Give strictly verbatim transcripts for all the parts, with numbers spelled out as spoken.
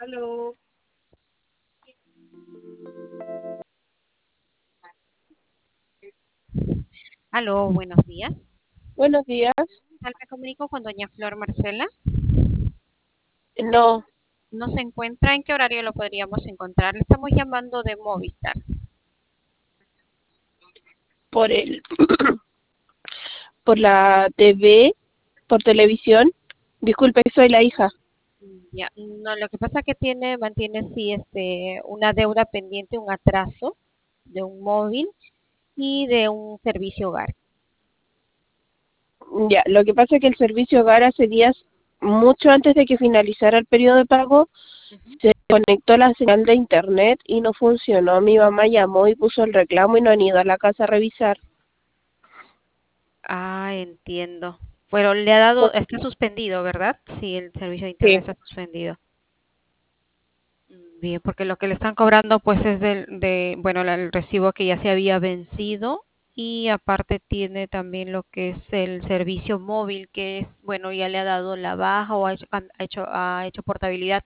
Aló, Aló, buenos días. buenos días. Tal me comunico con doña Flor Marcela. No, No se encuentra. ¿En qué horario lo podríamos encontrar? Le estamos llamando de Movistar. por el, por la T V, por televisión. Disculpe, soy la hija. Mm, Ya, no, lo que pasa es que tiene, mantiene sí, este, una deuda pendiente, un atraso de un móvil y de un servicio hogar. Ya, lo que pasa es que el servicio hogar hace días, mucho antes de que finalizara el periodo de pago, Ujú. se conectó la señal de internet y no funcionó. Mi mamá llamó y puso el reclamo y no han ido a la casa a revisar. Ah, entiendo. Pero le ha dado, está suspendido, ¿verdad? Sí, el servicio de internet Sí. está suspendido. Mm, Bien, porque lo que le están cobrando pues es del, de, bueno, la- el recibo que ya se había vencido y aparte tiene también lo que es el servicio móvil que es, bueno, ya le ha dado la baja o ha hecho, ha hecho, ha hecho portabilidad,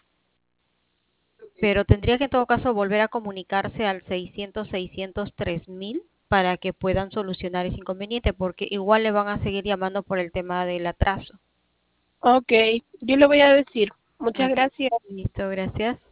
pero tendría que en todo caso volver a comunicarse al seiscientos seiscientos tres mil para que puedan solucionar ese inconveniente porque igual le van a seguir llamando por el tema del atraso. Ok, yo le voy a decir. Muchas Ok, gracias. listo, gracias.